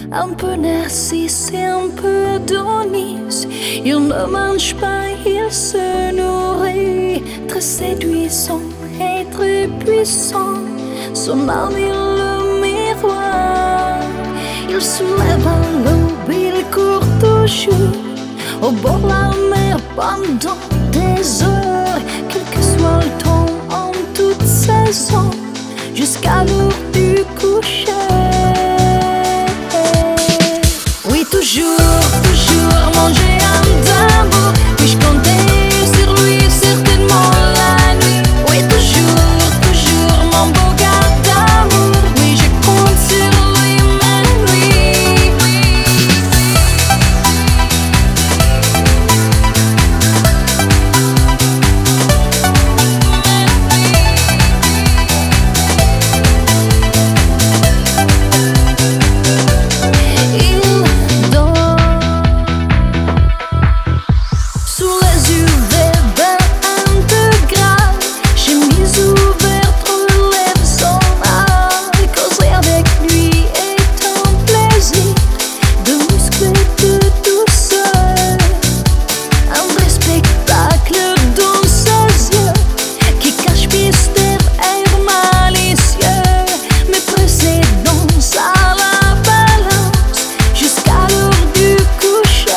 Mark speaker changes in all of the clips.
Speaker 1: un peu narcisse et un peu Dionys. Il ne mange pas, il se nourrit. Très séduisant et très puissant, son âme est le miroir. Il se lève à l'aube, il court toujours au bord de la mer pendant des heures, quel que soit le temps, en toute saison, jusqu'à l'heure du coucher. Oui, toujours, toujours manger un tambour. Puis-je compter sur lui certainement la nuit? Oui, toujours, toujours mon beau gars d'amour. Oui, je compte sur lui ma nuit. Il dort sous les UV intégral, chemise ouverte, relève son âme. Causer avec lui est un plaisir, de muscles et de douceur. Un vrai spectacle dans ses yeux qui cache mystère et malicieux. Mes précédences à la balance jusqu'à l'heure du coucher.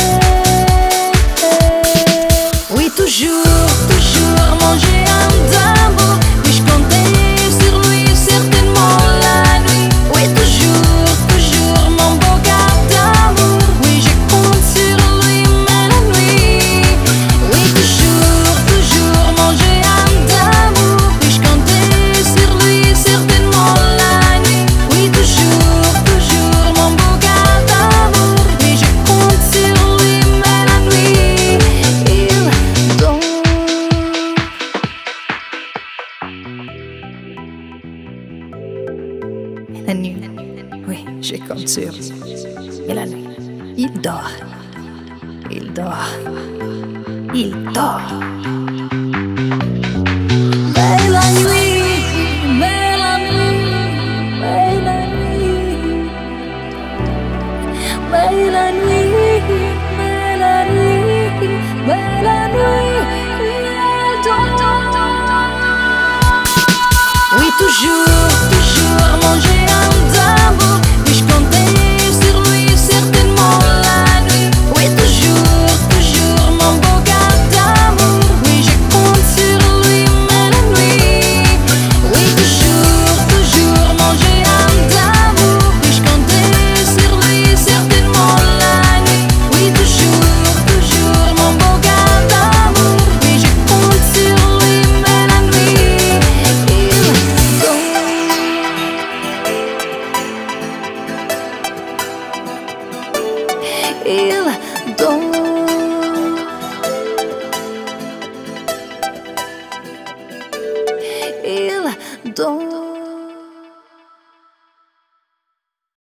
Speaker 1: Oui, toujours, toujours manger un tambour. Puis-je compter sur lui certainement la nuit? Oui, toujours, toujours mon beau gars d'amour. Oui, je compte sur lui ma nuit. Oui, toujours, toujours manger un tambour. Puis-je compter sur lui certainement la nuit? Oui, toujours, toujours mon beau gars d'amour. Oui, je compte sur lui ma nuit. Il dort. La nuit, oui, je compte sur. Et la nuit, il dort. Il dort. Il dort. Mais la nuit, mais la nuit, mais la nuit, mais la nuit, mais la nuit, mais la nuit, il dort. Oui, toujours, toujours manger un tambour. Puis-je compter sur lui certainement la nuit? Oui, toujours, toujours mon beau gars d'amour. Oui, je compte sur lui ma nuit. Oui, toujours, toujours manger un tambour. Puis-je compter sur lui certainement la nuit? Oui, toujours, toujours mon beau gars d'amour. Oui, je compte sur lui ma nuit. Il dort. Il dort.